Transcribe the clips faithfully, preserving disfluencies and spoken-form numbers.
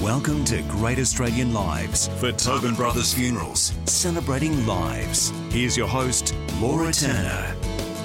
Welcome to Great Australian Lives for Tobin Brothers Funerals, celebrating lives. Here's your host, Laura Turner.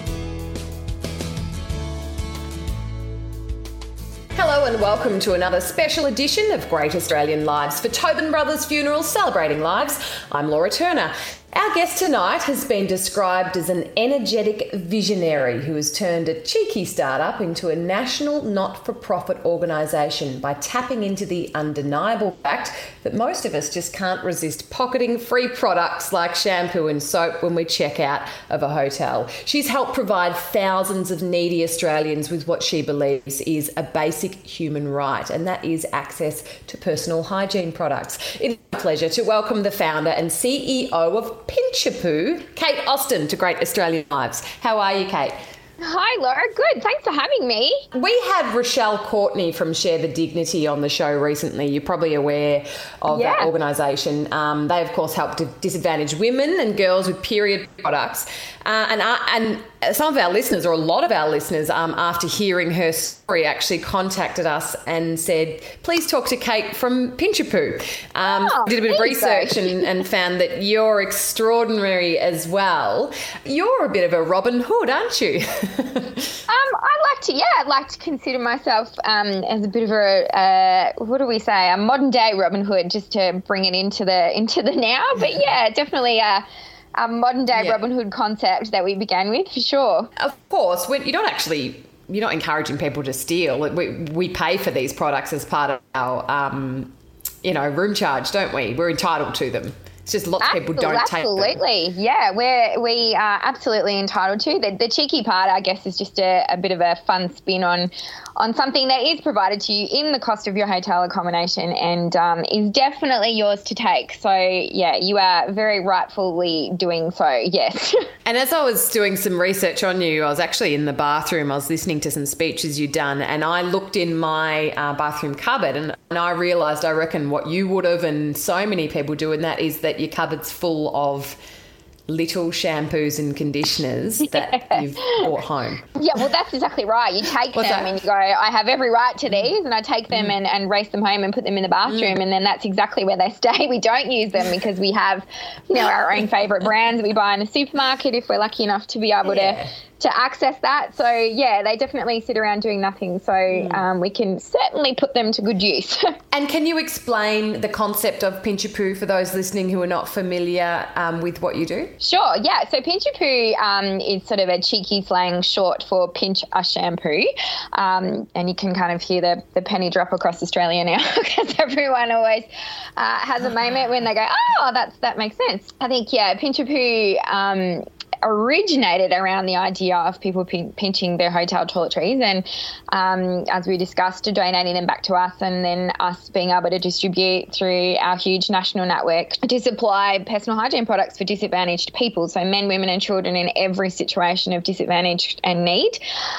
Hello and welcome to another special edition of Great Australian Lives for Tobin Brothers Funerals, celebrating lives. I'm Laura Turner. Our guest tonight has been described as an energetic visionary who has turned a cheeky startup into a national not-for-profit organisation by tapping into the undeniable fact that most of us just can't resist pocketing free products like shampoo and soap when we check out of a hotel. She's helped provide thousands of needy Australians with what she believes is a basic human right, and that is access to personal hygiene products. It's my pleasure to welcome the founder and C E O of Pinchapoo, Kate Austin, to Great Australian Lives. How are you, Kate? Hi, Laura. Good. Thanks for having me. We had Rochelle Courtney from Share the Dignity on the show recently. You're probably aware of yeah. that organisation. Um, they, of course, help disadvantaged women and girls with period products. Uh, and, uh, and some of our listeners, or a lot of our listeners, um, after hearing her story, actually contacted us and said, please talk to Kate from Pinchapoo. Um, oh, did a bit of research and, and found that you're extraordinary as well. You're a bit of a Robin Hood, aren't you? um, I like to, yeah, I'd like to consider myself um, as a bit of a, uh, what do we say, a modern day Robin Hood, just to bring it into the into the now. But yeah, definitely a, a modern day yeah. Robin Hood concept that we began with, for sure. Of course, when you're not actually, you're not encouraging people to steal. We we pay for these products as part of our, um, you know, room charge, don't we? We're entitled to them. It's just lots of people don't take them. Absolutely, yeah, we're we are absolutely entitled to. The, the cheeky part, I guess, is just a, a bit of a fun spin on on something that is provided to you in the cost of your hotel accommodation and um, is definitely yours to take. So, yeah, you are very rightfully doing so, yes. And as I was doing some research on you, I was actually in the bathroom. I was listening to some speeches you'd done, and I looked in my uh, bathroom cupboard and, and I realised, I reckon, what you would have and so many people do, and that is that your cupboard's full of little shampoos and conditioners that yeah. you've brought home. Yeah, well, that's exactly right. You take What's them that? and you go, I have every right to these, and I take them mm. and, and race them home and put them in the bathroom, mm. and then that's exactly where they stay. We don't use them because we have, you know, our own favourite brands that we buy in the supermarket if we're lucky enough to be able yeah. to to access that. So, yeah, they definitely sit around doing nothing. So mm. um, we can certainly put them to good use. And can you explain the concept of Pinchapoo for those listening who are not familiar um, with what you do? Sure, yeah. So Pinchapoo um, is sort of a cheeky slang short for pinch a shampoo. Um, and you can kind of hear the, the penny drop across Australia now because everyone always uh, has a moment when they go, oh, that's that makes sense. I think, yeah, Pinchapoo um, originated around the idea of people pin- pinching their hotel toiletries and, um, as we discussed, donating them back to us, and then us being able to distribute through our huge national network to supply personal hygiene products for disadvantaged people, so men, women and children in every situation of disadvantage and need.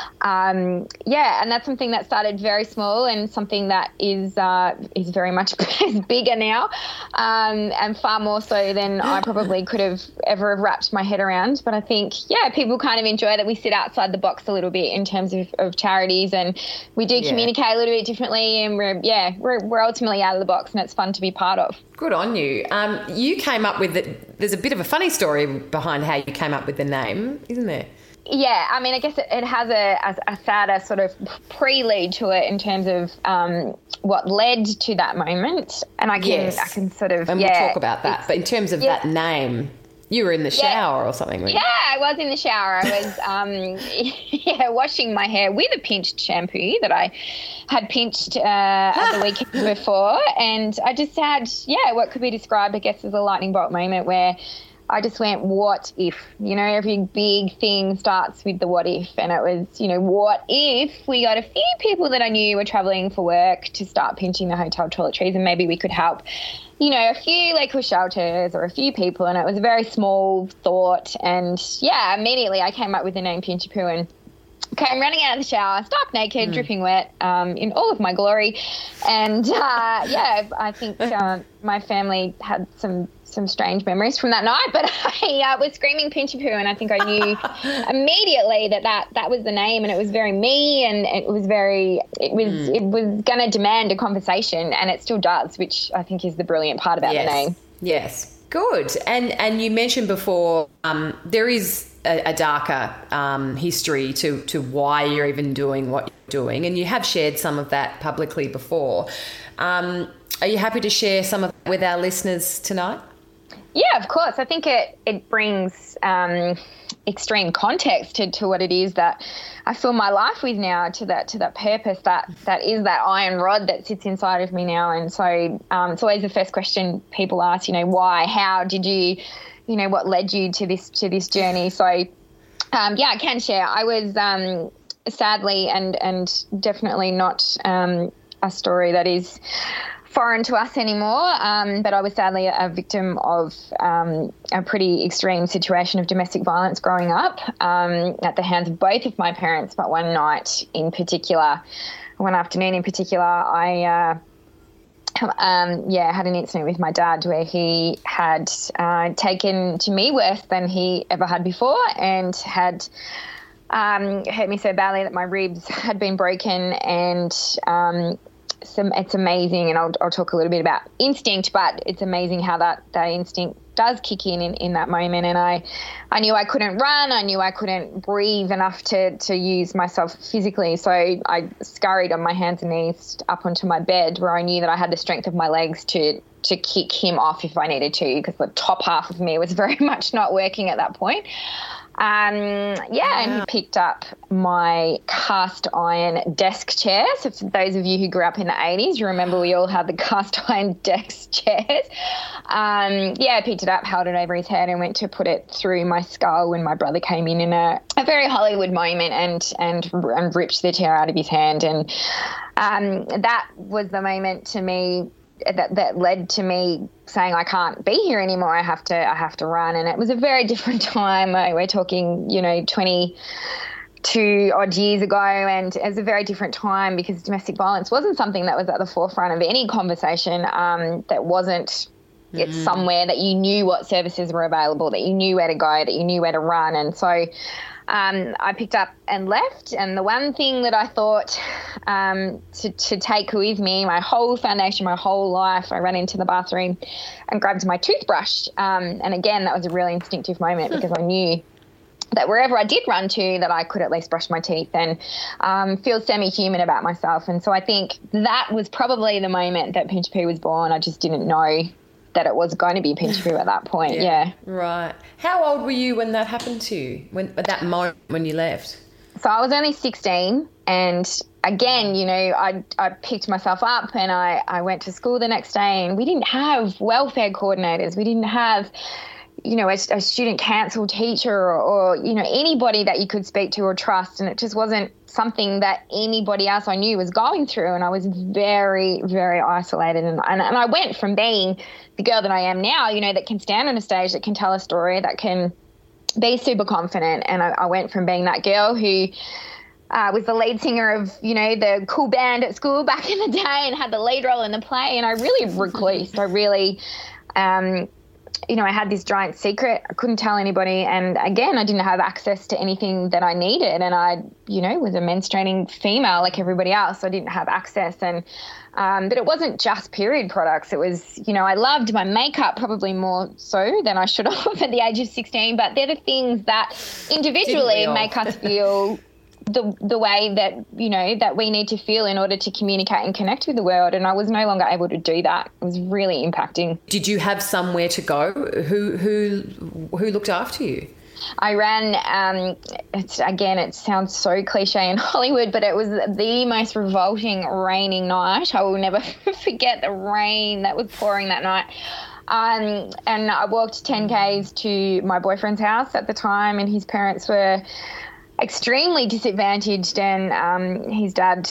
Um, yeah, and that's something that started very small and something that is uh, is very much bigger now, um, and far more so than I probably could have ever have wrapped my head around. But I think, yeah, people kind of enjoy that we sit outside the box a little bit in terms of, of charities, and we do yeah. communicate a little bit differently, and we're, yeah, we're, we're ultimately out of the box, and it's fun to be part of. Good on you. Um, you came up with it. There's a bit of a funny story behind how you came up with the name, isn't there? Yeah, I mean, I guess it, it has a, a, a sadder sort of prelude to it in terms of um, what led to that moment, and I can yes. I can sort of and yeah, we'll talk about that. But in terms of yeah. that name, you were in the shower yeah. or something, weren't you? Yeah, I was in the shower. I was um, yeah, washing my hair with a pinched shampoo that I had pinched uh, the weekend before. And I just had, yeah, what could be described, I guess, as a lightning bolt moment where I just went, what if? You know, every big thing starts with the what if. And it was, you know, what if we got a few people that I knew were travelling for work to start pinching the hotel toiletries, and maybe we could help, you know, a few local shelters or a few people. And it was a very small thought. And, yeah, immediately I came up with the name Pinchapoo, and came running out of the shower, stark naked, mm. dripping wet, um, in all of my glory. And, uh, yeah, I think uh, my family had some some strange memories from that night, but I uh, was screaming Pinchy Poo, and I think I knew immediately that, that that was the name, and it was very me, and it was very, it was mm. it was going to demand a conversation, and it still does, which I think is the brilliant part about yes. the name. Yes, good. And and you mentioned before um, there is a, a darker um, history to to why you're even doing what you're doing, and you have shared some of that publicly before. Um, are you happy to share some of that with our listeners tonight? Yeah, of course. I think it it brings um, extreme context to, to what it is that I fill my life with now, to that to that purpose that that is that iron rod that sits inside of me now. And so um, it's always the first question people ask, you know, why, how did you, you know, what led you to this to this journey? So um, yeah, I can share. I was um, sadly and and definitely not um, a story that is foreign to us anymore, um, but I was sadly a victim of um, a pretty extreme situation of domestic violence growing up um, at the hands of both of my parents. But one night in particular, one afternoon in particular, I uh, um, yeah had an incident with my dad where he had uh, taken to me worse than he ever had before, and had um, hurt me so badly that my ribs had been broken. And um, Some, it's amazing, and I'll, I'll talk a little bit about instinct, but it's amazing how that, that instinct does kick in, in in that moment. And I, I knew I couldn't run. I knew I couldn't breathe enough to, to use myself physically. So I scurried on my hands and knees up onto my bed, where I knew that I had the strength of my legs to, to kick him off if I needed to, because the top half of me was very much not working at that point. Um, yeah, and he picked up my cast iron desk chair. So for those of you who grew up in the eighties, you remember we all had the cast iron desk chairs. Um, yeah, I picked it up, held it over his head, and went to put it through my skull when my brother came in in a, a very Hollywood moment and, and and ripped the chair out of his hand. And um, that was the moment to me that that led to me saying, I can't be here anymore. I have to, I have to run. And it was a very different time. We're talking, you know, twenty-two odd years ago. And it was a very different time because domestic violence wasn't something that was at the forefront of any conversation. Um, that wasn't, mm. it's somewhere that you knew what services were available, that you knew where to go, that you knew where to run. And so Um, I picked up and left, and the one thing that I thought um, to, to take with me, my whole foundation, my whole life, I ran into the bathroom and grabbed my toothbrush. Um, and again, that was a really instinctive moment because I knew that wherever I did run to, that I could at least brush my teeth and um, feel semi-human about myself. And so I think that was probably the moment that Pinchy Poo was born. I just didn't know that it was going to be Pinchy Poo at that point. Yeah. yeah. Right. How old were you when that happened to you, when at that moment when you left? So I was only sixteen, and again, you know, I I picked myself up and I, I went to school the next day, and we didn't have welfare coordinators. We didn't have, you know, a, a student council teacher or, or, you know, anybody that you could speak to or trust. And it just wasn't something that anybody else I knew was going through. And I was very, very isolated. And, and, and I went from being the girl that I am now, you know, that can stand on a stage, that can tell a story, that can be super confident. And I, I went from being that girl who uh, was the lead singer of, you know, the cool band at school back in the day and had the lead role in the play. And I really reclused. I really, um, you know, I had this giant secret. I couldn't tell anybody. And again, I didn't have access to anything that I needed. And I, you know, was a menstruating female like everybody else. So I didn't have access. And, um, but it wasn't just period products. It was, you know, I loved my makeup probably more so than I should have at the age of sixteen. But they're the things that individually make us feel the the way that, you know, that we need to feel in order to communicate and connect with the world. And I was no longer able to do that. It was really impacting. Did you have somewhere to go? Who who who looked after you? I ran, um, it's, again, it sounds so cliche in Hollywood, but it was the most revolting raining night. I will never forget the rain that was pouring that night. Um, and I walked ten kays to my boyfriend's house at the time, and his parents were extremely disadvantaged, and um, his dad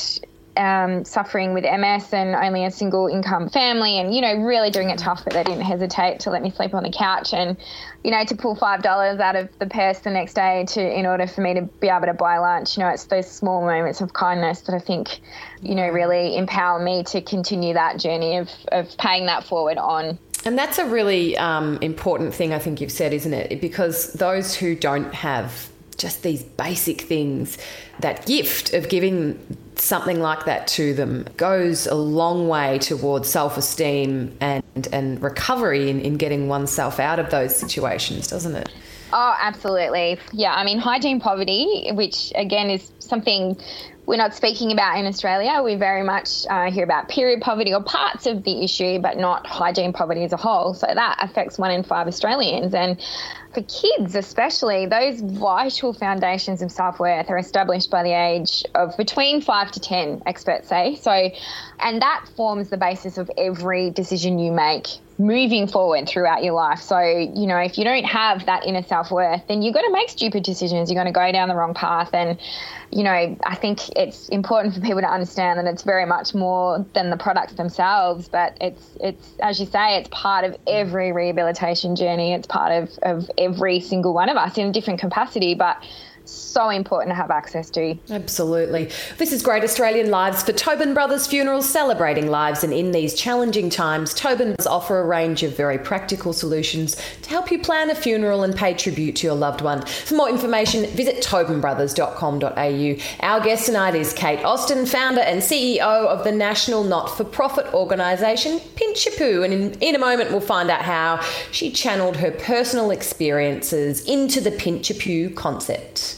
um, suffering with M S and only a single income family and, you know, really doing it tough, but they didn't hesitate to let me sleep on the couch and, you know, to pull five dollars out of the purse the next day to in order for me to be able to buy lunch. You know, it's those small moments of kindness that I think, you know, really empower me to continue that journey of, of paying that forward on. And that's a really um, important thing I think you've said, isn't it? Because those who don't have just these basic things, that gift of giving something like that to them goes a long way towards self-esteem and, and recovery in, in getting oneself out of those situations, doesn't it? Oh, absolutely. Yeah, I mean, hygiene poverty, which again is something we're not speaking about in Australia. We very much uh, hear about period poverty or parts of the issue, but not hygiene poverty as a whole. So that affects one in five Australians. And for kids especially, those vital foundations of self-worth are established by the age of between five to ten, experts say. So, and that forms the basis of every decision you make moving forward throughout your life. So, you know, if you don't have that inner self-worth, then you're going to make stupid decisions. You're going to go down the wrong path. And, you know, I think it's important for people to understand that it's very much more than the products themselves, but it's, it's as you say, it's part of every rehabilitation journey. It's part of, of every single one of us in a different capacity, but so important to have access to. Absolutely. This is Great Australian Lives for Tobin Brothers Funerals, celebrating lives. And in these challenging times, Tobins offer a range of very practical solutions to help you plan a funeral and pay tribute to your loved one. For more information, visit tobin brothers dot com dot a u. Our guest tonight is Kate Austin, founder and C E O of the national not-for-profit organisation Pinchapoo. And in, in a moment, we'll find out how she channeled her personal experiences into the Pinchapoo concept.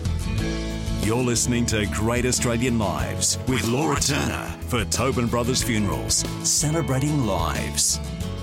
You're listening to Great Australian Lives with Laura Turner for Tobin Brothers Funerals, celebrating lives.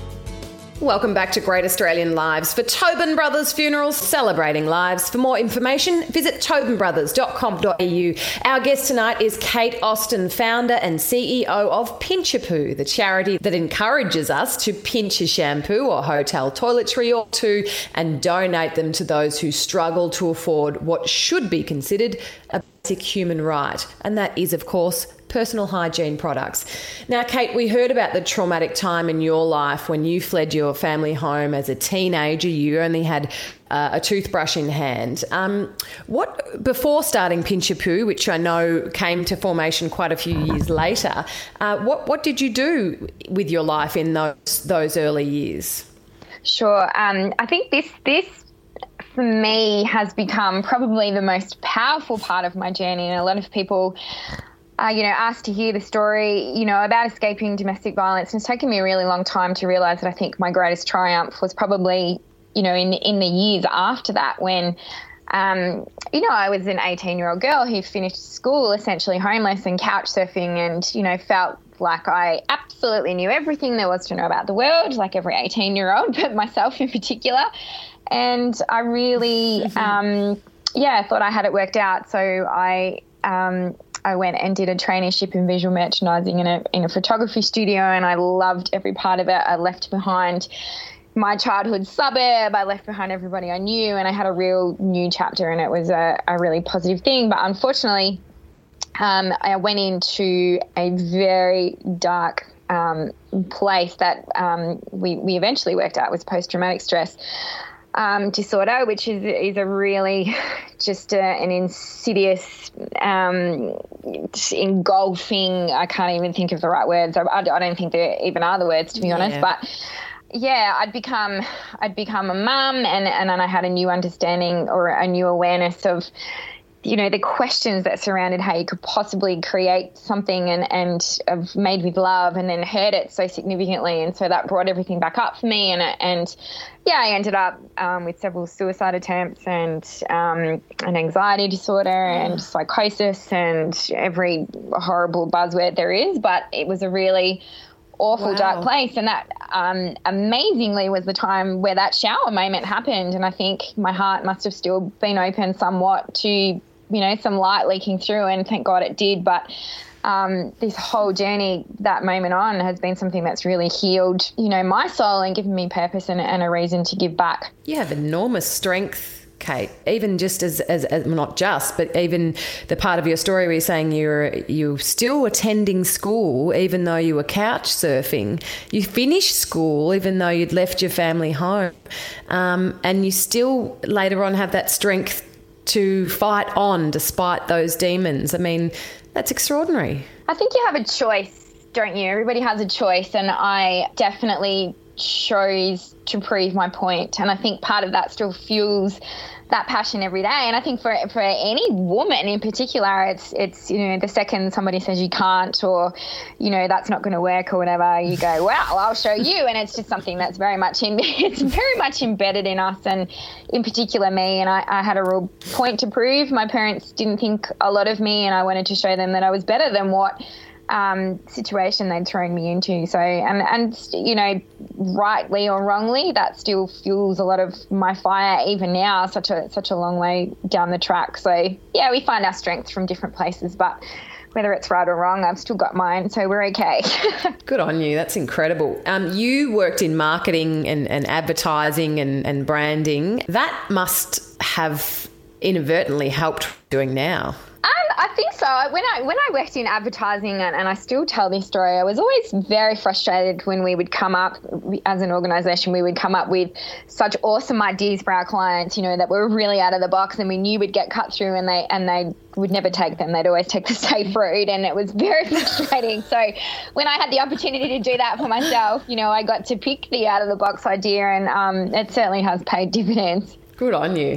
Welcome back to Great Australian Lives for Tobin Brothers Funerals, celebrating lives. For more information, visit tobin brothers dot com dot a u. Our guest tonight is Kate Austin, founder and C E O of Pinchapoo, the charity that encourages us to pinch a shampoo or hotel toiletry or two and donate them to those who struggle to afford what should be considered a basic human right. And that is, of course, personal hygiene products. Now, Kate, we heard about the traumatic time in your life when you fled your family home as a teenager. You only had uh, a toothbrush in hand. Um, what before starting Pinchapoo, which I know came to formation quite a few years later, uh, what what did you do with your life in those those early years? Sure. Um, I think this this. for me has become probably the most powerful part of my journey, and a lot of people Uh, you know, asked to hear the story, you know, about escaping domestic violence. And it's taken me a really long time to realise that I think my greatest triumph was probably, you know, in in the years after that when, um, you know, I was an eighteen-year-old girl who finished school essentially homeless and couch surfing and, you know, felt like I absolutely knew everything there was to know about the world, like every eighteen-year-old, but myself in particular. And I really, um, yeah, thought I had it worked out. So I... Um, I went and did a traineeship in visual merchandising in a in a photography studio, and I loved every part of it. I left behind my childhood suburb. I left behind everybody I knew, and I had a real new chapter, and it was a, a really positive thing. But unfortunately, um, I went into a very dark um, place that um, we, we eventually worked out was post-traumatic stress Um, disorder, which is is a really just a, an insidious, um, engulfing, I can't even think of the right words. I, I don't think there even are the words, to be honest. Yeah. But yeah, I'd become I'd become a mum, and, and then I had a new understanding or a new awareness of, you know, the questions that surrounded how you could possibly create something and, and have made with love and then hurt it so significantly. And so that brought everything back up for me. And, and yeah, I ended up um, with several suicide attempts and um, an anxiety disorder and psychosis and every horrible buzzword there is. But it was a really awful, wow. dark place. And that um, amazingly was the time where that shower moment happened. And I think my heart must have still been open somewhat to, you know, some light leaking through, and thank God it did. But um, this whole journey, that moment on, has been something that's really healed, you know, my soul and given me purpose and, and a reason to give back. You have enormous strength, Kate, even just as, as, as not just, but even the part of your story where you're saying you're you still attending school even though you were couch surfing. You finished school even though you'd left your family home, um, and you still later on have that strength to fight on despite those demons. I mean, that's extraordinary. I think you have a choice, don't you? Everybody has a choice, and I definitely chose to prove my point. And I think part of that still fuels that passion every day. And I think for for any woman in particular, it's it's you know, the second somebody says you can't, or you know, that's not going to work or whatever, you go, well, I'll show you. And it's just something that's very much in it's very much embedded in us, and in particular me. And I, I had a real point to prove. My parents didn't think a lot of me, and I wanted to show them that I was better than what um, situation they'd thrown me into. So, and, and, you know, rightly or wrongly, that still fuels a lot of my fire even now, such a, such a long way down the track. So yeah, we find our strengths from different places, but whether it's right or wrong, I've still got mine, so we're okay. Good on you. That's incredible. Um, you worked in marketing and, and advertising and, and branding. That must have inadvertently helped doing now. Um, I think so. When I when I worked in advertising, and, and I still tell this story, I was always very frustrated when we would come up, as an organisation, we would come up with such awesome ideas for our clients, you know, that were really out of the box, and we knew we'd get cut through, and they and they would never take them. They'd always take the safe route, and it was very frustrating. So when I had the opportunity to do that for myself, you know, I got to pick the out of the box idea, and um, it certainly has paid dividends. Good on you.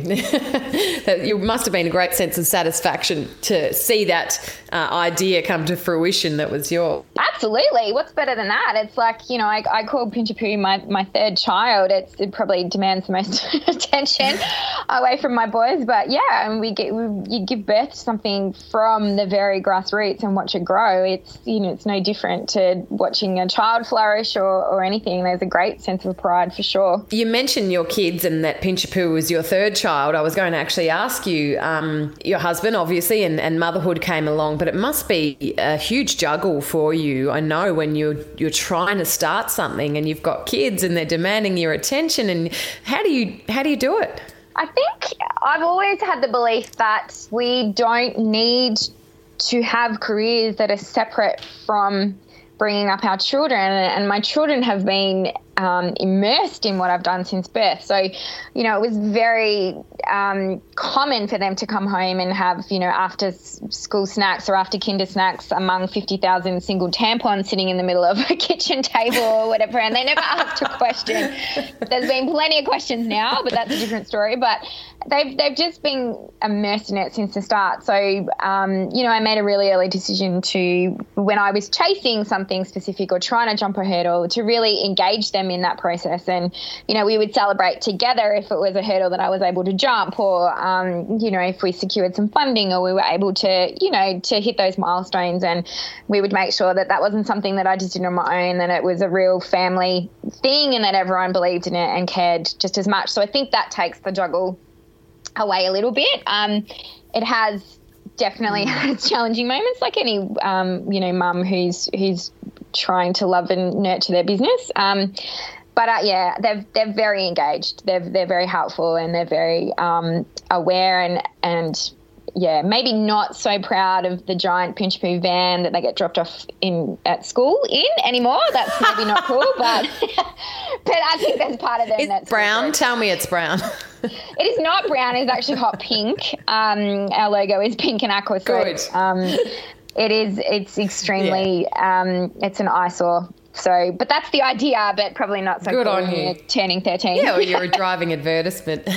You must have been a great sense of satisfaction to see that uh, idea come to fruition that was yours. Absolutely. What's better than that? It's like, you know, I, I call Pinch a Poo my, my third child. It's, it probably demands the most attention away from my boys. But, yeah, and we get we, you give birth to something from the very grassroots and watch it grow. It's, you know, it's no different to watching a child flourish or, or anything. There's a great sense of pride for sure. You mentioned your kids and that Pinch a Poo was your third child. I was going to actually ask you, um, your husband, obviously, and, and motherhood came along, but it must be a huge juggle for you. I know when you're you're trying to start something and you've got kids and they're demanding your attention, and how do you how do you do it? I think I've always had the belief that we don't need to have careers that are separate from bringing up our children, and my children have been um, immersed in what I've done since birth. So, you know, it was very um, common for them to come home and have, you know, after school snacks or after kinder snacks among fifty thousand single tampons sitting in the middle of a kitchen table or whatever, and they never asked a question. There's been plenty of questions now, but that's a different story. But they've they've just been immersed in it since the start. So, um, you know, I made a really early decision to, when I was chasing something specific or trying to jump a hurdle, to really engage them in that process. And, you know, we would celebrate together if it was a hurdle that I was able to jump, or, um, you know, if we secured some funding or we were able to, you know, to hit those milestones. And we would make sure that that wasn't something that I just did on my own, that it was a real family thing and that everyone believed in it and cared just as much. So I think that takes the juggle away a little bit. Um, it has definitely had its challenging moments, like any, um, you know, mum who's who's trying to love and nurture their business. Um, but uh, yeah, they're they're very engaged. They're they're very helpful, and they're very um, aware and and. Yeah, maybe not so proud of the giant Pinch a Poo van that they get dropped off in at school in anymore. That's maybe not cool, but but I think there's part of them it's that's brown. Good. Tell me it's brown. It is not brown. It's actually hot pink. Um, our logo is pink and aqua. So Good. Um, it is. It's extremely. Yeah. Um, it's an eyesore. So, but that's the idea. But probably not so good cool on you. Turning thirteen. Yeah, well, you're a driving advertisement.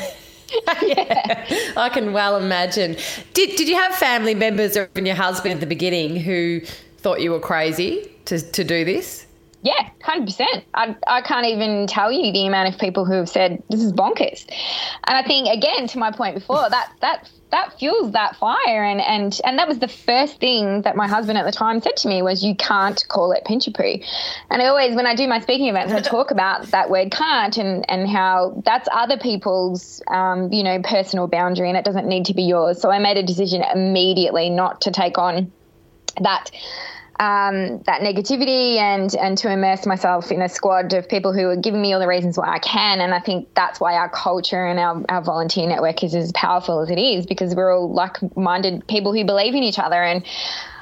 Yeah, I can well imagine. Did did you have family members or even your husband at the beginning who thought you were crazy to, to do this? Yeah, one hundred percent. I, I can't even tell you the amount of people who have said, this is bonkers. And I think, again, to my point before, that that that fuels that fire. And, and, and that was the first thing that my husband at the time said to me was, you can't call it Pinch a Poo. And I always, when I do my speaking events, I talk about that word can't and, and how that's other people's, um, you know, personal boundary, and it doesn't need to be yours. So I made a decision immediately not to take on that um, that negativity and and to immerse myself in a squad of people who are giving me all the reasons why I can. And I think that's why our culture and our, our volunteer network is as powerful as it is, because we're all like-minded people who believe in each other. And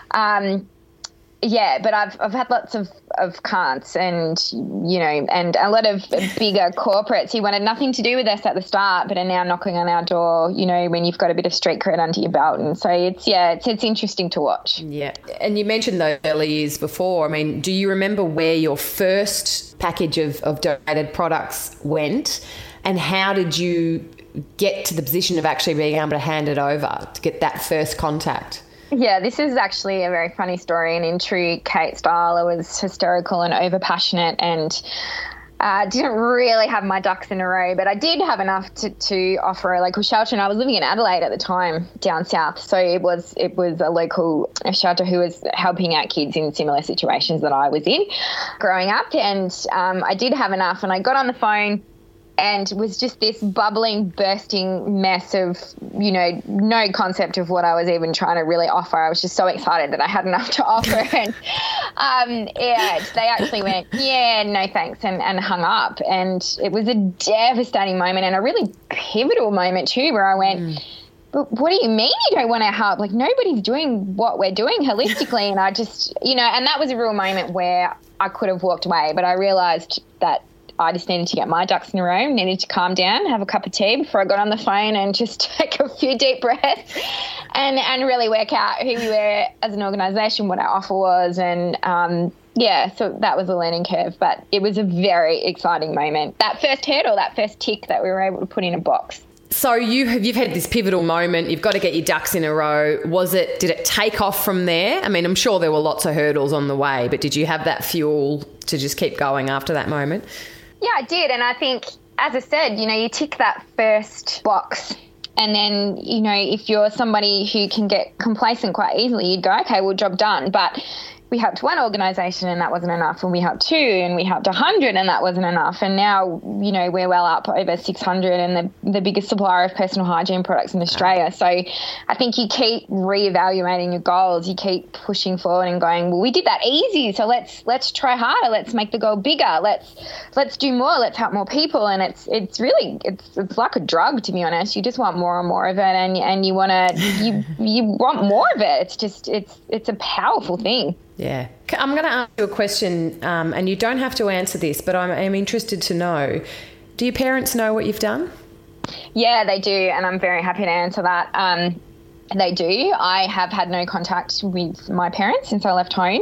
um, yeah, but I've I've had lots of, of can'ts and, you know, and a lot of bigger corporates who wanted nothing to do with us at the start but are now knocking on our door, you know, when you've got a bit of street cred under your belt. And so it's, yeah, it's, it's interesting to watch. Yeah. And you mentioned those early years before. I mean, do you remember where your first package of, of donated products went, and how did you get to the position of actually being able to hand it over, to get that first contact? Yeah, this is actually a very funny story, and in true Kate style, I was hysterical and overpassionate and uh, didn't really have my ducks in a row, but I did have enough to, to offer a local shelter, and I was living in Adelaide at the time, down south, so it was it was a local shelter who was helping out kids in similar situations that I was in growing up, and um, I did have enough, and I got on the phone and was just this bubbling, bursting mess of, you know, no concept of what I was even trying to really offer. I was just so excited that I had enough to offer. And um, yeah, they actually went, yeah, no thanks, and, and hung up. And it was a devastating moment, and a really pivotal moment too, where I went, mm. but what do you mean you don't want to help? Like, nobody's doing what we're doing holistically. And I just, you know, and that was a real moment where I could have walked away, but I realised that I just needed to get my ducks in a row, needed to calm down, have a cup of tea before I got on the phone, and just take a few deep breaths and, and really work out who we were as an organisation, what our offer was. And, um, yeah, so that was a learning curve, but it was a very exciting moment. That first hurdle, that first tick that we were able to put in a box. So you have, you've had this pivotal moment. You've got to get your ducks in a row. Was it, did it take off from there? I mean, I'm sure there were lots of hurdles on the way, but did you have that fuel to just keep going after that moment? Yeah, I did. And I think, as I said, you know, you tick that first box, and then, you know, if you're somebody who can get complacent quite easily, you'd go, okay, well, job done. But we helped one organisation and that wasn't enough, and we helped two and we helped one hundred and that wasn't enough. And now, you know, we're well up over six hundred and the, the biggest supplier of personal hygiene products in Australia. So I think you keep reevaluating your goals. You keep pushing forward and going, well, we did that easy, so let's let's try harder. Let's make the goal bigger. Let's let's do more. Let's help more people. And it's it's really it's it's like a drug, to be honest. You just want more and more of it, and and you want to you you want more of it. It's just it's it's a powerful thing. Yeah. I'm going to ask you a question, um, and you don't have to answer this, but I'm, I'm interested to know. Do your parents know what you've done? Yeah, they do, and I'm very happy to answer that. Um, they do. I have had no contact with my parents since I left home,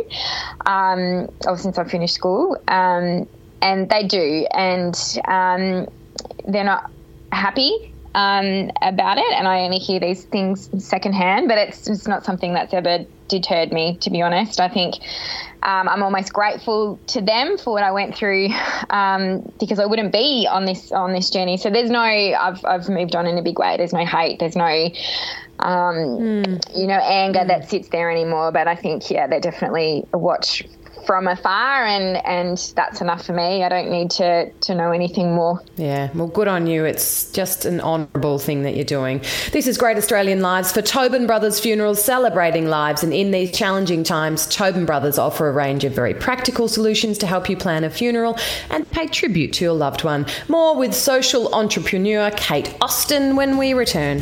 um, or since I finished school, um, and they do, and um, they're not happy um, about it, and I only hear these things secondhand, but it's it's not something that's ever deterred me, to be honest. I think um, I'm almost grateful to them for what I went through, um, because I wouldn't be on this on this journey. So there's no, I've I've moved on in a big way. There's no hate. There's no, um, mm. you know, anger mm. that sits there anymore. But I think, yeah, they're definitely a watch from afar, and and that's enough for me. I don't need to to know anything more. Yeah, well, good on you. It's just an honourable thing that you're doing. This is Great Australian Lives for Tobin Brothers Funerals, celebrating lives. And in these challenging times, Tobin Brothers offer a range of very practical solutions to help you plan a funeral and pay tribute to your loved one. More with social entrepreneur Kate Austin when we return.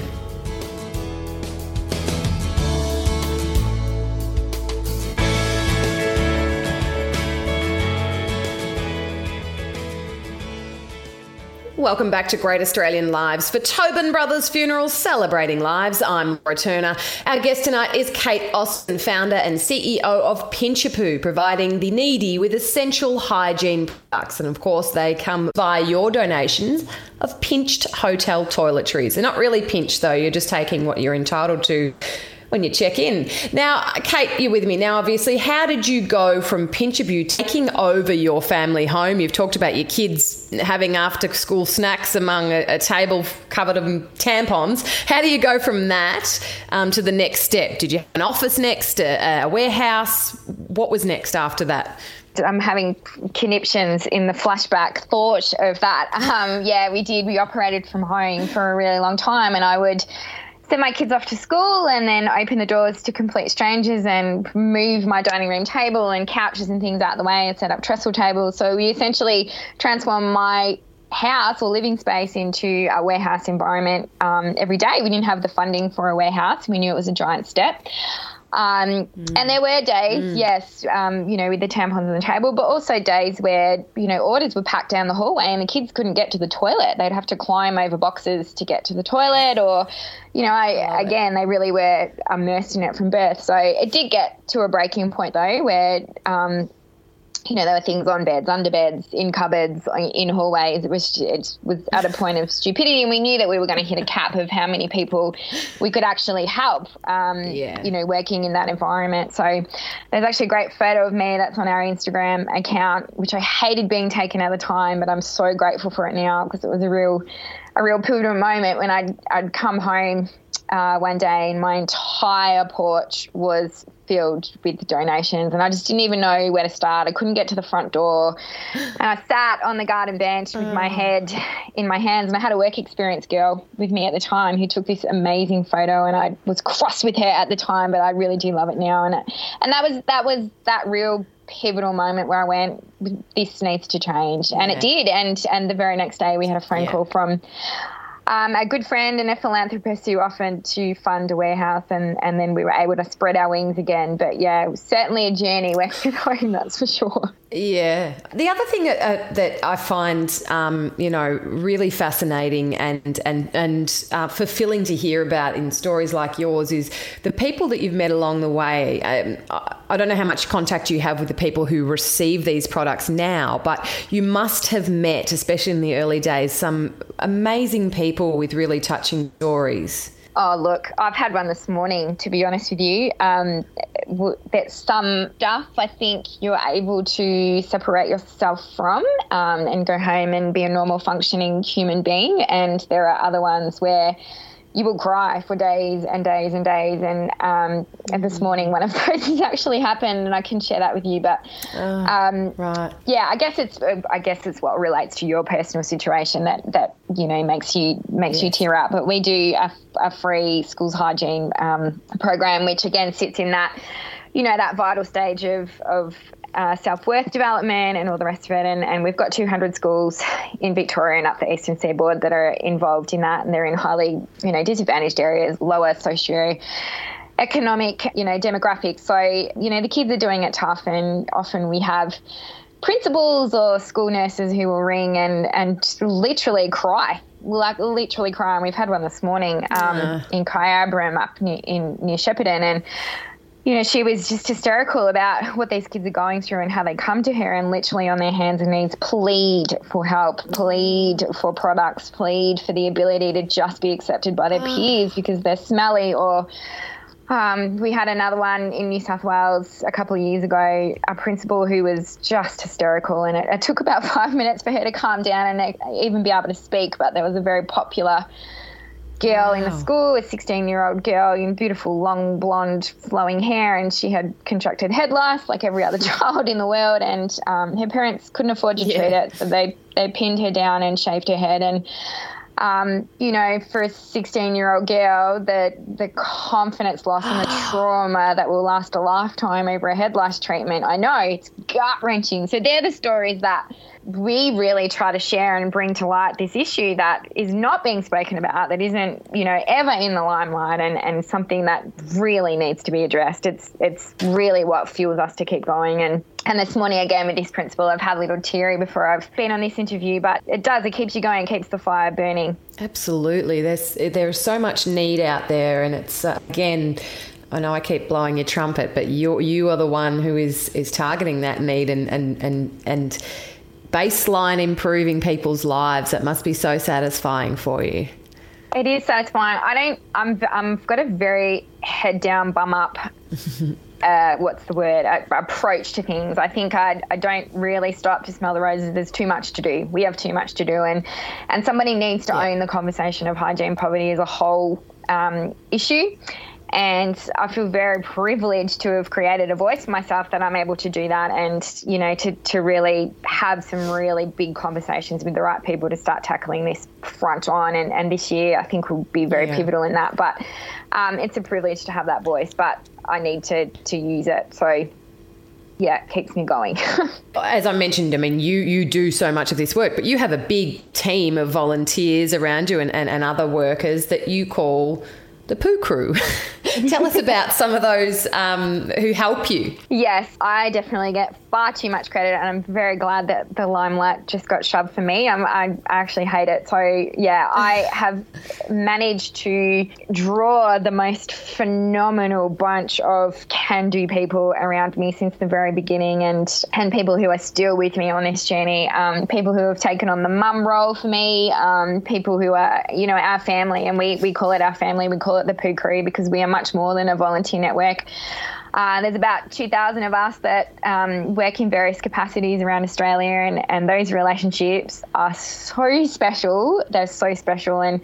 Welcome back to Great Australian Lives for Tobin Brothers Funerals, celebrating lives. I'm Laura Turner. Our guest tonight is Kate Austin, founder and C E O of Pinchapoo, providing the needy with essential hygiene products. And of course, they come via your donations of pinched hotel toiletries. They're not really pinched, though. You're just taking what you're entitled to when you check in. Now, Kate, you're with me now, obviously. How did you go from Pinchapoo taking over your family home? You've talked about your kids having after-school snacks among a, a table covered in tampons. How do you go from that um, to the next step? Did you have an office next, a, a warehouse? What was next after that? I'm having conniptions in the flashback thought of that. Um, yeah, we did. We operated from home for a really long time, and I would send my kids off to school and then open the doors to complete strangers and move my dining room table and couches and things out the way and set up trestle tables. So we essentially transformed my house or living space into a warehouse environment um, every day. We didn't have the funding for a warehouse. We knew it was a giant step. Um, mm. And there were days, mm. yes, um, you know, with the tampons on the table, but also days where, you know, orders were packed down the hallway and the kids couldn't get to the toilet. They'd have to climb over boxes to get to the toilet or, you know, I, again, they really were immersed in it from birth. So it did get to a breaking point, though, where, um, you know, there were things on beds, under beds, in cupboards, in hallways. It was it was at a point of stupidity, and we knew that we were going to hit a cap of how many people we could actually help, um, yeah. you know, working in that environment. So there's actually a great photo of me that's on our Instagram account, which I hated being taken at the time, but I'm so grateful for it now because it was a real a real pivotal moment when I'd, I'd come home uh, one day and my entire porch was filled with donations and I just didn't even know where to start. I couldn't get to the front door and I sat on the garden bench with my head in my hands, and I had a work experience girl with me at the time who took this amazing photo, and I was cross with her at the time, but I really do love it now. And it, and that was that was that real pivotal moment where I went, this needs to change. And yeah. it did. And and the very next day we had a phone yeah. call from Um, a good friend and a philanthropist who offered to fund a warehouse, and, and then we were able to spread our wings again. But, yeah, it was certainly a journey working at home, that's for sure. Yeah. The other thing uh, that I find, um, you know, really fascinating and and, and uh, fulfilling to hear about in stories like yours is the people that you've met along the way. Um, I don't know how much contact you have with the people who receive these products now, but you must have met, especially in the early days, some amazing people with really touching stories. Oh, look, I've had one this morning, to be honest with you. Um, that some stuff I think you're able to separate yourself from um, and go home and be a normal functioning human being. And there are other ones where you will cry for days and days and days. And, um, and this morning one of those has actually happened, and I can share that with you. But um, right. yeah, I guess it's I guess it's what relates to your personal situation that, that you know makes you makes yes. you tear up. But we do a, a free schools hygiene um, program, which again sits in that you know that vital stage of of Uh, self-worth development and all the rest of it. And, and we've got two hundred schools in Victoria and up the Eastern Seaboard that are involved in that, and they're in highly, you know, disadvantaged areas, lower socio-economic, you know, demographics. So, you know, the kids are doing it tough, and often we have principals or school nurses who will ring and, and literally cry. Like literally cry. And we've had one this morning um, yeah. in Kyabram up near, in, near Shepparton, and you know, she was just hysterical about what these kids are going through and how they come to her and literally on their hands and knees plead for help, plead for products, plead for the ability to just be accepted by their peers because they're smelly. Or um, we had another one in New South Wales a couple of years ago, a principal who was just hysterical, and it, it took about five minutes for her to calm down and even be able to speak. But there was a very popular girl wow. in the school, a sixteen-year-old girl in beautiful, long, blonde, flowing hair, and she had contracted head lice like every other child in the world, and um, her parents couldn't afford to yeah. treat it, so they, they pinned her down and shaved her head. And, um, you know, for a sixteen-year-old girl, the, the confidence loss and the trauma that will last a lifetime over a head lice treatment, I know, it's gut-wrenching. So they're the stories that we really try to share and bring to light this issue that is not being spoken about, that isn't, you know, ever in the limelight, and, and something that really needs to be addressed. It's it's really what fuels us to keep going. And, and this morning, again, with this principal, I've had a little teary before I've been on this interview, but it does, it keeps you going, it keeps the fire burning. Absolutely. There's there's so much need out there, and it's, uh, again, I know I keep blowing your trumpet, but you you are the one who is, is targeting that need and and and and baseline improving people's lives. That must be so satisfying for you. It is satisfying. I don't, I'm, I've got a very head down, bum up, uh, what's the word, uh, approach to things. I think I, I don't really stop to smell the roses. There's too much to do. We have too much to do. And, and somebody needs to yeah. own the conversation of hygiene poverty as a whole um, issue. And I feel very privileged to have created a voice for myself that I'm able to do that and, you know, to, to really have some really big conversations with the right people to start tackling this front on. And, and this year I think will be very yeah. pivotal in that. But um, it's a privilege to have that voice, but I need to, to use it. So, yeah, it keeps me going. As I mentioned, I mean, you you do so much of this work, but you have a big team of volunteers around you and, and, and other workers that you call the Poo Crew. Tell us about some of those um, who help you. Yes, I definitely get far too much credit, and I'm very glad that the limelight just got shoved for me. I'm, I actually hate it. So, yeah, I have managed to draw the most phenomenal bunch of can-do people around me since the very beginning, and, and people who are still with me on this journey, um, people who have taken on the mum role for me, um, people who are, you know, our family, and we, we call it our family, we call it the Poo Crew because we are much more than a volunteer network. Uh, there's about two thousand of us that um, work in various capacities around Australia, and, and those relationships are so special. They're so special. And,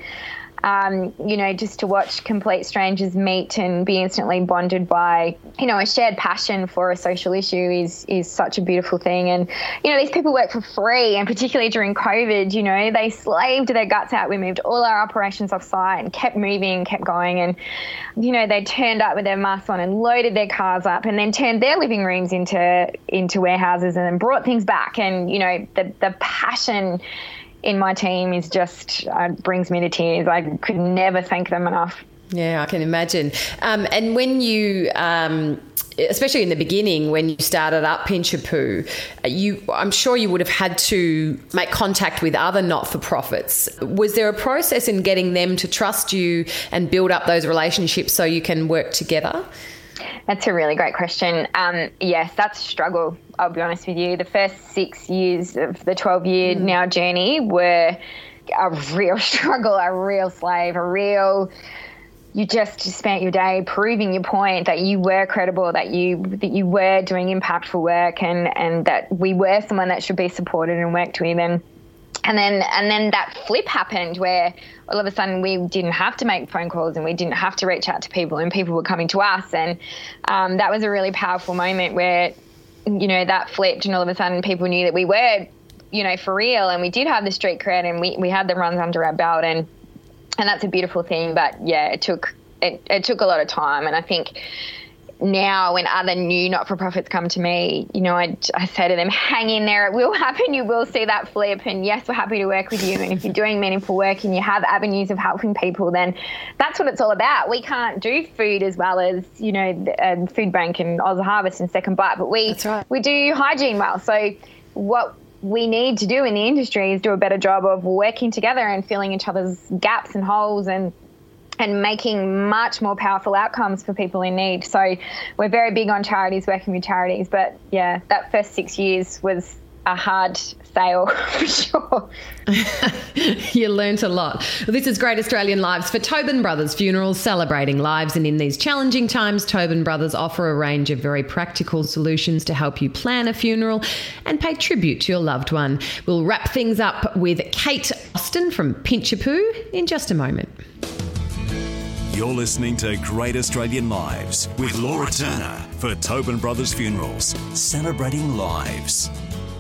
um, you know, just to watch complete strangers meet and be instantly bonded by, you know, a shared passion for a social issue is is such a beautiful thing. And, you know, these people work for free, and particularly during COVID, you know, they slaved their guts out. We moved all our operations off-site and kept moving, kept going. And, you know, they turned up with their masks on and loaded their cars up and then turned their living rooms into into warehouses and then brought things back. And, you know, the the passion in my team is just uh, brings me to tears. I could never thank them enough. Yeah, I can imagine. Um, and when you, um, especially in the beginning, when you started up Pinch a Poo, you, I'm sure you would have had to make contact with other not-for-profits. Was there a process in getting them to trust you and build up those relationships so you can work together? That's a really great question. Um, yes, that's a struggle, I'll be honest with you. The first six years of the twelve-year mm. now journey were a real struggle, a real slave, a real... You just spent your day proving your point that you were credible, that you that you were doing impactful work, and, and that we were someone that should be supported and worked with. And and then and then that flip happened where all of a sudden we didn't have to make phone calls and we didn't have to reach out to people, and people were coming to us. And um, that was a really powerful moment where, you know, that flipped, and all of a sudden people knew that we were, you know, for real, and we did have the street cred, and we, we had the runs under our belt, and and that's a beautiful thing. But yeah, it took it, it took a lot of time. And I think now when other new not-for-profits come to me, you know, I, I say to them, hang in there, it will happen, you will see that flip, and yes, we're happy to work with you. And if you're doing meaningful work and you have avenues of helping people, then that's what it's all about. We can't do food as well as, you know, the, uh, Food Bank and Oz Harvest and Second Bite, but we, right. we do hygiene well. So what we need to do in the industry is do a better job of working together and filling each other's gaps and holes, and and making much more powerful outcomes for people in need. So we're very big on charities, working with charities. But, yeah, that first six years was a hard sale for sure. You learnt a lot. Well, this is Great Australian Lives for Tobin Brothers Funerals, celebrating lives. And in these challenging times, Tobin Brothers offer a range of very practical solutions to help you plan a funeral and pay tribute to your loved one. We'll wrap things up with Kate Austin from Pinch a Poo in just a moment. You're listening to Great Australian Lives with Laura Turner for Tobin Brothers Funerals, celebrating lives.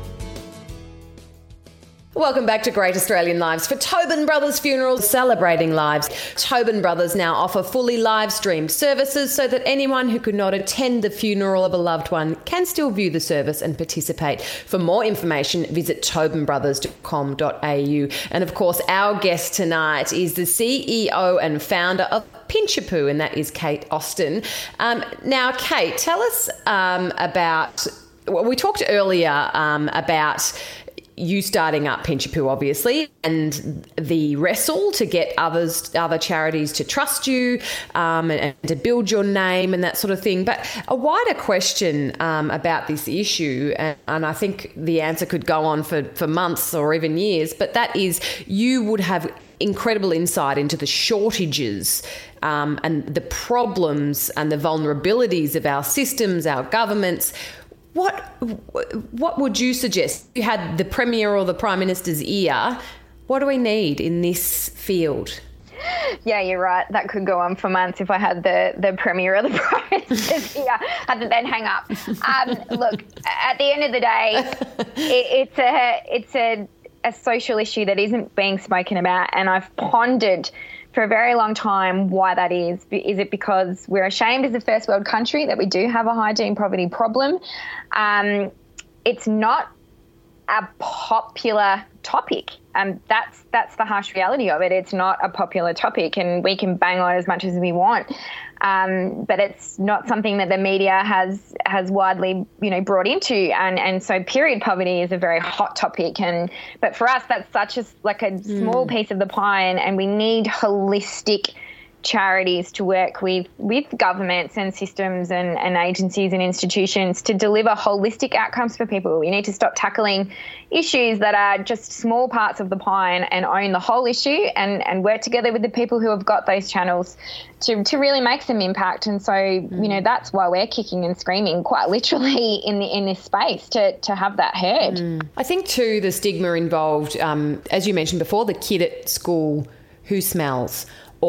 Welcome back to Great Australian Lives for Tobin Brothers Funerals, celebrating lives. Tobin Brothers now offer fully live-streamed services so that anyone who could not attend the funeral of a loved one can still view the service and participate. For more information, visit tobin brothers dot com dot a u. And of course, our guest tonight is the C E O and founder of Pinch a Poo, and that is Kate Austin. Um, now, Kate, tell us um, about, well, we talked earlier um, about you starting up Pinch a Poo, obviously, and the wrestle to get others, other charities to trust you um, and, and to build your name and that sort of thing. But a wider question um, about this issue, and, and I think the answer could go on for, for months or even years, but that is you would have incredible insight into the shortages um, and the problems and the vulnerabilities of our systems, our governments. What what would you suggest? If you had the Premier or the Prime Minister's ear, what do we need in this field? Yeah, you're right. That could go on for months if I had the, the Premier or the Prime Minister here. Had to then hang up. Um, look, at the end of the day, it, it's a it's a, a social issue that isn't being spoken about, and I've pondered for a very long time why that is. Is it because we're ashamed as a first world country that we do have a hygiene poverty problem? Um, it's not a popular topic. Um, that's that's the harsh reality of it. It's not a popular topic, and we can bang on as much as we want, um, but it's not something that the media has has widely, you know, brought into. And, and so period poverty is a very hot topic. And but for us, that's such a like a mm. small piece of the pie, and, and we need holistic charities to work with with governments and systems and, and agencies and institutions to deliver holistic outcomes for people. We need to stop tackling issues that are just small parts of the pie and, and own the whole issue, and, and work together with the people who have got those channels to, to really make some impact. And so, mm. you know, that's why we're kicking and screaming quite literally in the in this space to, to have that heard. Mm. I think too the stigma involved, um, as you mentioned before, the kid at school who smells,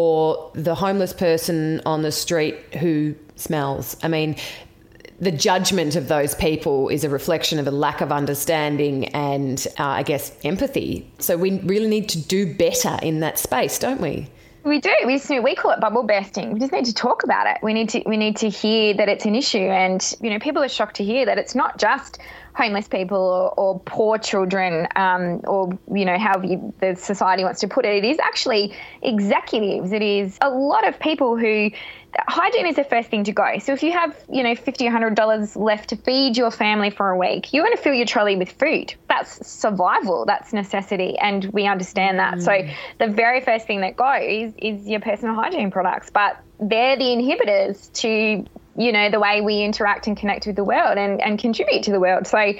or the homeless person on the street who smells. I mean, the judgment of those people is a reflection of a lack of understanding and, uh, I guess, empathy. So we really need to do better in that space, don't we? We do. We just, we call it bubble bursting. We just need to talk about it. We need to we need to hear that it's an issue, and you know, people are shocked to hear that it's not just homeless people or, or poor children, um, or you know, however you, the society wants to put it. It is actually executives. It is a lot of people who. Hygiene is the first thing to go. So if you have, you know, fifty dollars, one hundred dollars left to feed your family for a week, you're going to fill your trolley with food. That's survival. That's necessity. And we understand that. Mm. So the very first thing that goes is your personal hygiene products. But they're the inhibitors to, you know, the way we interact and connect with the world and, and contribute to the world. So,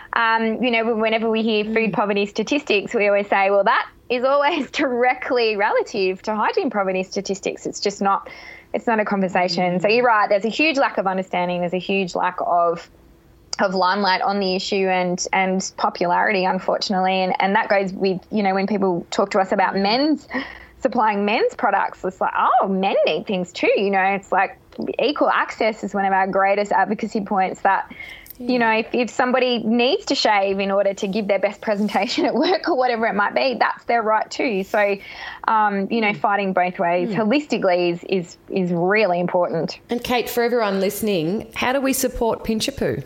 um, you know, whenever we hear food poverty statistics, we always say, well, that is always directly relative to hygiene poverty statistics. It's just not... It's not a conversation. So you're right. There's a huge lack of understanding. There's a huge lack of of limelight on the issue and and popularity, unfortunately. And and that goes with, you know, when people talk to us about men's supplying men's products, it's like, oh, men need things too. You know, it's like equal access is one of our greatest advocacy points that, you know, if, if somebody needs to shave in order to give their best presentation at work or whatever it might be, that's their right too. So, um, you know, fighting both ways mm. holistically is, is is really important. And Kate, for everyone listening, how do we support Pinch A Poo?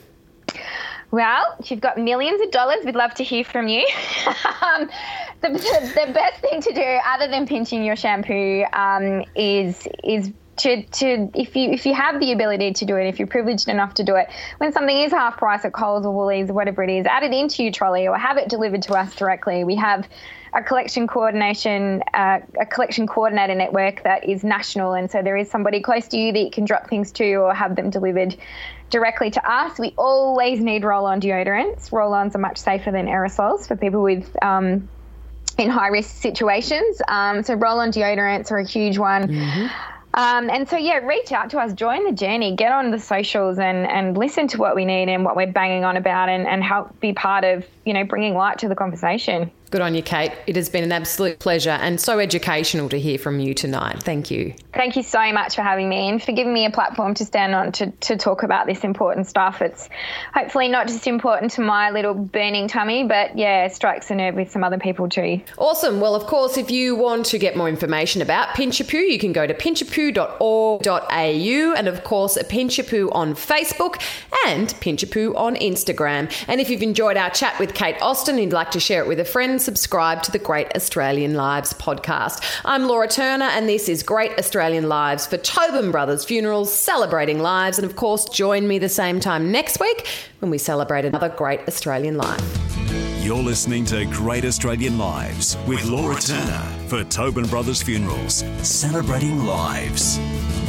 Well, you've got millions of dollars. We'd love to hear from you. um, the, the, the best thing to do, other than pinching your shampoo, um, is is To, to if you if you have the ability to do it, if you're privileged enough to do it, when something is half price at Coles or Woolies or whatever it is, add it into your trolley or have it delivered to us directly. We have a collection coordination, uh, a collection coordinator network that is national, and so there is somebody close to you that you can drop things to or have them delivered directly to us. We always need roll-on deodorants. Roll-ons are much safer than aerosols for people with um, in high-risk situations. Um, so roll-on deodorants are a huge one. Mm-hmm. Um, and so, yeah, reach out to us, join the journey, get on the socials and, and listen to what we need and what we're banging on about and, and help be part of, you know, bringing light to the conversation. Good on you, Kate. It has been an absolute pleasure and so educational to hear from you tonight. Thank you. Thank you so much for having me and for giving me a platform to stand on to, to talk about this important stuff. It's hopefully not just important to my little burning tummy, but, yeah, it strikes a nerve with some other people too. Awesome. Well, of course, if you want to get more information about Pinch A Poo, you can go to pinch a poo dot org dot a u and, of course, Pinch A Poo on Facebook and Pinch A Poo on Instagram. And if you've enjoyed our chat with Kate Austin and you'd like to share it with a friend, subscribe to the Great Australian Lives podcast. I'm Laura Turner and this is Great Australian Lives for Tobin Brothers Funerals, celebrating lives. And of course, join me the same time next week when we celebrate another great Australian life. You're listening to Great Australian Lives with Laura Turner for Tobin Brothers Funerals, celebrating lives.